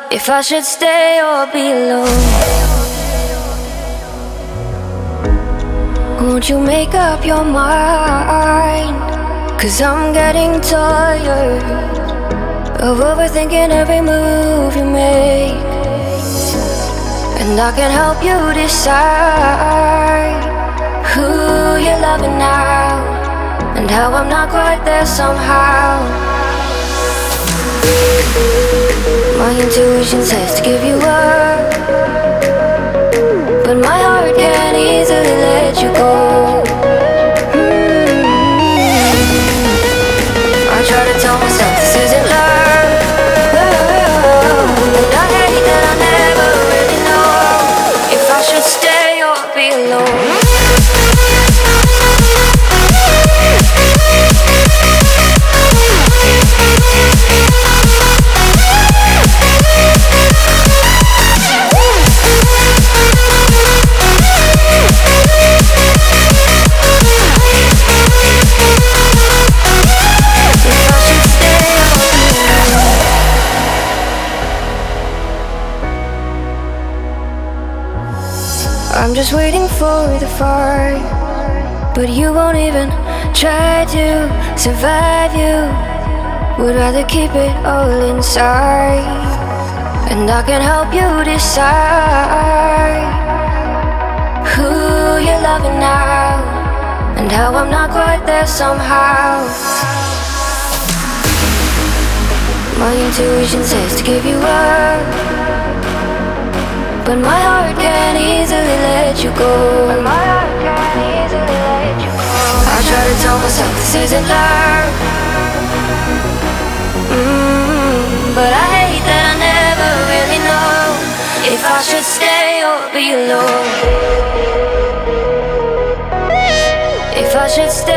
if I should stay or be alone. Won't you make up your mind? 'Cause I'm getting tired of overthinking every move you make. And I can help you decide who you're loving now, and how I'm not quite there somehow. My intuition says to give you up, but my heart can't easily let you go. I try to tell myself this isn't love, and I hate that I never really know if I should stay or be alone. I'm just waiting for the fight, but you won't even try to survive. You would rather keep it all inside, and I can help you decide who you're loving now, and how I'm not quite there somehow. My intuition says to give you up, but my heart can't easily let you go. I try to tell myself this isn't love, but I hate that I never really know if I should stay or be alone. If I should stay